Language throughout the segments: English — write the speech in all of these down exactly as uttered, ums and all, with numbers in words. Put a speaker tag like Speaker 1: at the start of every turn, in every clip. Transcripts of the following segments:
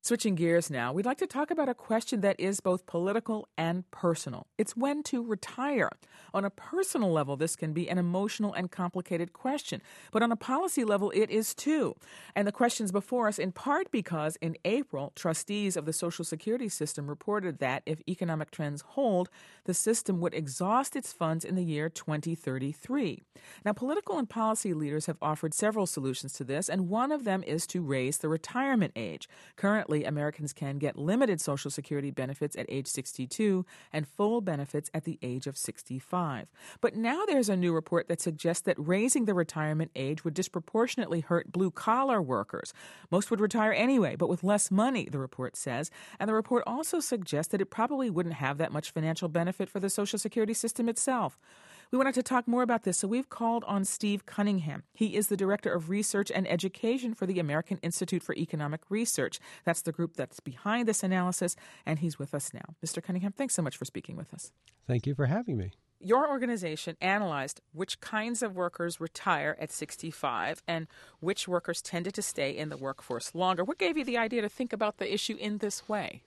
Speaker 1: Switching gears now, we'd like to talk about a question that is both political and personal. It's when to retire. On a personal level, this can be an emotional and complicated question, but on a policy level, it is too. And the question's before us in part because in April, trustees of the Social Security system reported that if economic trends hold, the system would exhaust its funds in the year twenty thirty-three. Now, political and policy leaders have offered several solutions to this, and one of them is to raise the retirement age. Currently, Americans can get limited Social Security benefits at age sixty-two and full benefits at the age of sixty-five. But now there's a new report that suggests that raising the retirement age would disproportionately hurt blue-collar workers. Most would retire anyway, but with less money, the report says. And the report also suggests that it probably wouldn't have that much financial benefit for the Social Security system itself. We wanted to talk more about this, so we've called on Steve Cunningham. He is the Director of Research and Education for the American Institute for Economic Research. That's the group that's behind this analysis, and he's with us now. Mister Cunningham, thanks so much for speaking with us.
Speaker 2: Thank you for having me.
Speaker 1: Your organization analyzed which kinds of workers retire at sixty-five and which workers tended to stay in the workforce longer. What gave you the idea to think about the issue in this way?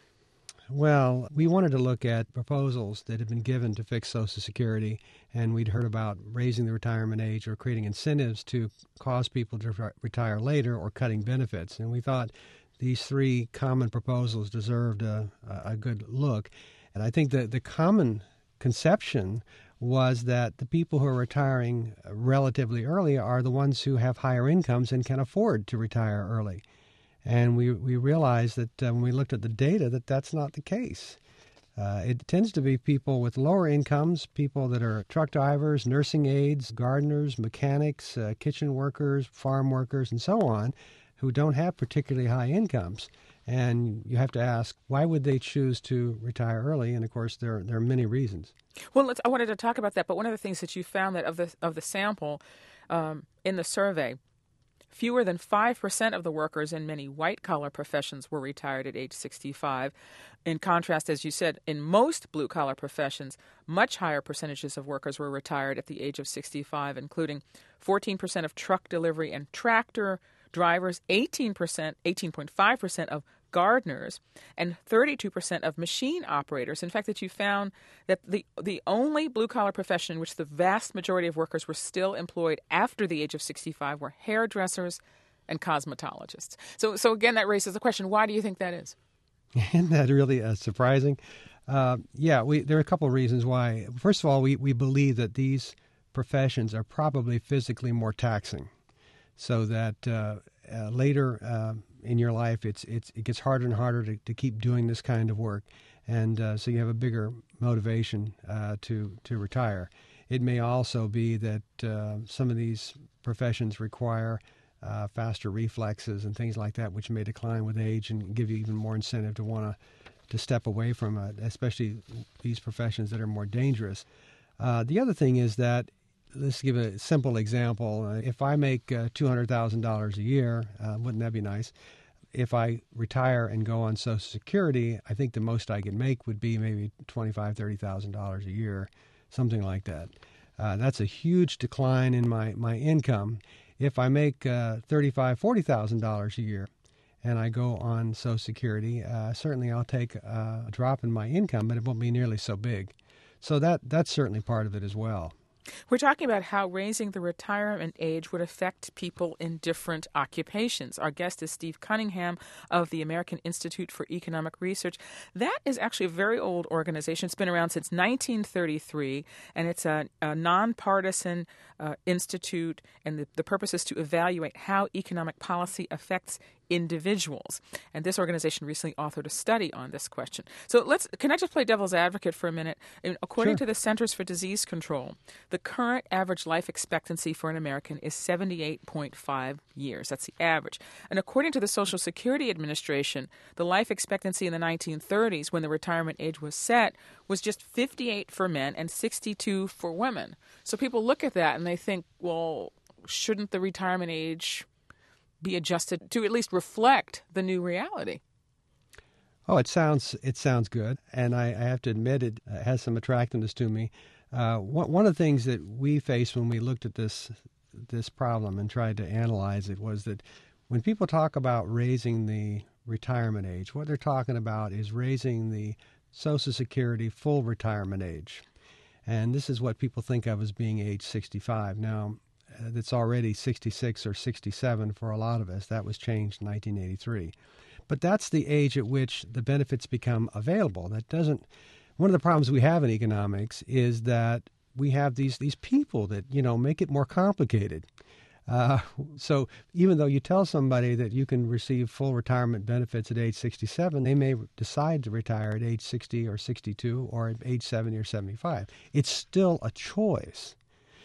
Speaker 2: Well, we wanted to look at proposals that had been given to fix Social Security, and we'd heard about raising the retirement age or creating incentives to cause people to re- retire later or cutting benefits. And we thought these three common proposals deserved a, a good look. And I think that the common conception was that the people who are retiring relatively early are the ones who have higher incomes and can afford to retire early. And we, we realized that uh, when we looked at the data that that's not the case. Uh, it tends to be people with lower incomes, people that are truck drivers, nursing aides, gardeners, mechanics, uh, kitchen workers, farm workers, and so on, who don't have particularly high incomes. And you have to ask, why would they choose to retire early? And, of course, there, there are many reasons.
Speaker 1: Well, let's, I wanted to talk about that, but one of the things that you found that of the, of the sample um, in the survey, fewer than five percent of the workers in many white-collar professions were retired at age sixty-five. In contrast, as you said, in most blue-collar professions, much higher percentages of workers were retired at the age of sixty-five, including fourteen percent of truck delivery and tractor drivers, eighteen percent, eighteen point five percent of gardeners, and thirty-two percent of machine operators. In fact, that you found that the the only blue-collar profession in which the vast majority of workers were still employed after the age of sixty-five were hairdressers and cosmetologists. So, so again, that raises the question, why do you think that is?
Speaker 2: Isn't that really uh, surprising? Uh, yeah, we, there are a couple of reasons why. First of all, we, we believe that these professions are probably physically more taxing, so that uh, uh, later uh, in your life, it's it's it gets harder and harder to, to keep doing this kind of work, and uh, so you have a bigger motivation uh, to to retire. It may also be that uh, some of these professions require uh, faster reflexes and things like that, which may decline with age and give you even more incentive to want to to step away from it, especially these professions that are more dangerous. Uh, the other thing is that, let's give a simple example. Uh, if I make uh, two hundred thousand dollars a year, uh, wouldn't that be nice? If I retire and go on Social Security, I think the most I could make would be maybe twenty-five thousand dollars, thirty thousand dollars a year, something like that. Uh, that's a huge decline in my, my income. If I make uh, thirty-five thousand dollars, forty thousand dollars a year and I go on Social Security, uh, certainly I'll take uh, a drop in my income, but it won't be nearly so big. So that that's certainly part of it as well.
Speaker 1: We're talking about how raising the retirement age would affect people in different occupations. Our guest is Steve Cunningham of the American Institute for Economic Research. That is actually a very old organization. It's been around since nineteen thirty-three, and it's a, a nonpartisan uh, institute, and the, the purpose is to evaluate how economic policy affects individuals. And this organization recently authored a study on this question. So let's, can I just play devil's advocate for a minute? According
Speaker 2: Sure.
Speaker 1: to the Centers for Disease Control, the current average life expectancy for an American is seventy-eight point five years. That's the average. And according to the Social Security Administration, the life expectancy in the nineteen thirties, when the retirement age was set, was just fifty-eight for men and sixty-two for women. So people look at that and they think, well, shouldn't the retirement age be adjusted to at least reflect the new reality?
Speaker 2: Oh, it sounds it sounds good, and I, I have to admit it uh, has some attractiveness to me. Uh, one, one of the things that we faced when we looked at this this problem and tried to analyze it was that when people talk about raising the retirement age. What they're talking about is raising the Social Security full retirement age. And this is what people think of as being age sixty-five. Now, uh, that's already sixty-six or sixty-seven for a lot of us. That was changed in nineteen eighty-three. But that's the age at which the benefits become available. That doesn't. One of the problems we have in economics is that we have these these people that, you know, make it more complicated. Uh, so even though you tell somebody that you can receive full retirement benefits at age sixty-seven, they may decide to retire at age sixty or sixty-two or at age seventy or seventy-five. It's still a choice.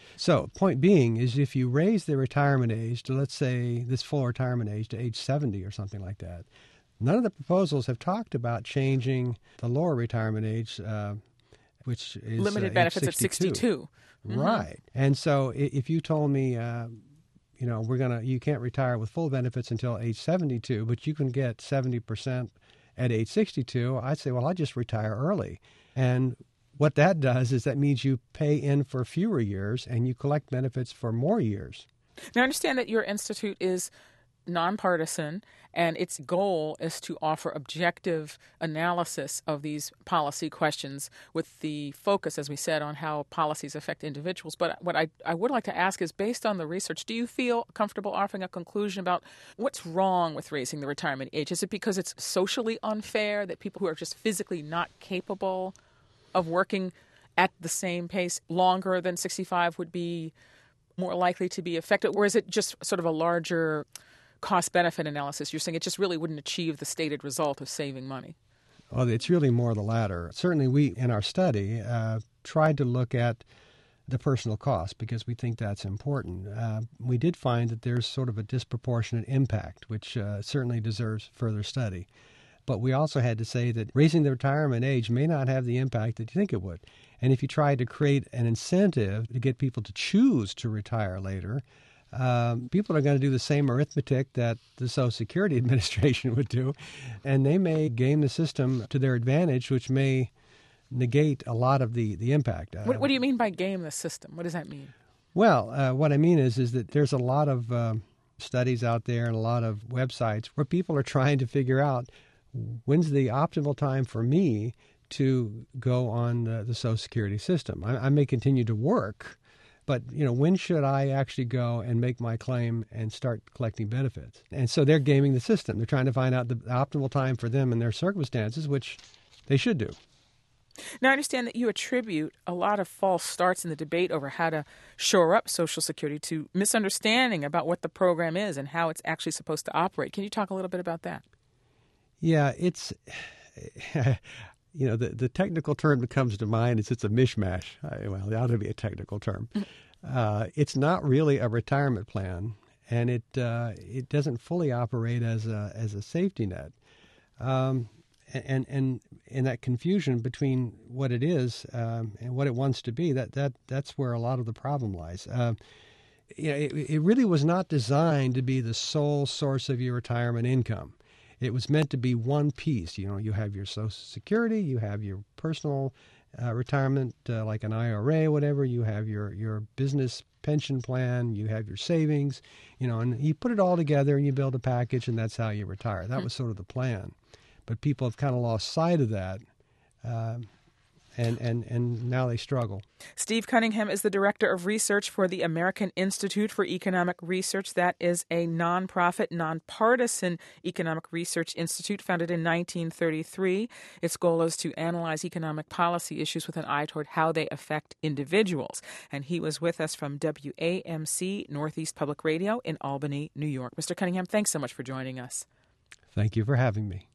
Speaker 2: So point being is if you raise the retirement age to, let's say, this full retirement age to age seventy or something like that, none of the proposals have talked about changing the lower retirement age, uh, which is
Speaker 1: limited
Speaker 2: uh,
Speaker 1: benefits
Speaker 2: age
Speaker 1: at sixty-two. Mm-hmm.
Speaker 2: Right. And so if you told me, uh, you know, we're gonna, you can't retire with full benefits until age seventy-two, but you can get seventy percent at age sixty-two, I'd say, well, I'll just retire early. And what that does is that means you pay in for fewer years and you collect benefits for more years.
Speaker 1: Now, I understand that your institute is nonpartisan, and its goal is to offer objective analysis of these policy questions with the focus, as we said, on how policies affect individuals. But what I, I would like to ask is, based on the research, do you feel comfortable offering a conclusion about what's wrong with raising the retirement age? Is it because it's socially unfair that people who are just physically not capable of working at the same pace longer than sixty-five would be more likely to be affected? Or is it just sort of a larger cost-benefit analysis? You're saying it just really wouldn't achieve the stated result of saving money.
Speaker 2: Well, it's really more the latter. Certainly we, in our study, uh, tried to look at the personal cost because we think that's important. Uh, we did find that there's sort of a disproportionate impact, which uh, certainly deserves further study. But we also had to say that raising the retirement age may not have the impact that you think it would. And if you try to create an incentive to get people to choose to retire later, Um, people are going to do the same arithmetic that the Social Security Administration would do, and they may game the system to their advantage, which may negate a lot of the, the impact. Uh,
Speaker 1: what, what do you mean by game the system? What does that mean?
Speaker 2: Well, uh, what I mean is is that there's a lot of uh, studies out there and a lot of websites where people are trying to figure out when's the optimal time for me to go on the, the Social Security system. I, I may continue to work, but, you know, when should I actually go and make my claim and start collecting benefits? And so they're gaming the system. They're trying to find out the optimal time for them and their circumstances, which they should do.
Speaker 1: Now, I understand that you attribute a lot of false starts in the debate over how to shore up Social Security to misunderstanding about what the program is and how it's actually supposed to operate. Can you talk a little bit about that?
Speaker 2: Yeah, it's... You know, the, the technical term that comes to mind is it's a mishmash. I, well, it ought to be a technical term. Uh, it's not really a retirement plan, and it uh, it doesn't fully operate as a as a safety net. Um, and and in that confusion between what it is um, and what it wants to be, that that that's where a lot of the problem lies. Uh, you know, it, it really was not designed to be the sole source of your retirement income. It was meant to be one piece. You know, you have your Social Security, you have your personal uh, retirement, uh, like an I R A, whatever. You have your, your business pension plan, you have your savings, you know, and you put it all together and you build a package, and that's how you retire. That was sort of the plan. But people have kind of lost sight of that, uh, and, and, and now they struggle.
Speaker 1: Steve Cunningham is the Director of Research for the American Institute for Economic Research. That is a nonprofit, nonpartisan economic research institute founded in nineteen thirty-three. Its goal is to analyze economic policy issues with an eye toward how they affect individuals. And he was with us from W A M C Northeast Public Radio in Albany, New York. Mister Cunningham, thanks so much for joining us.
Speaker 2: Thank you for having me.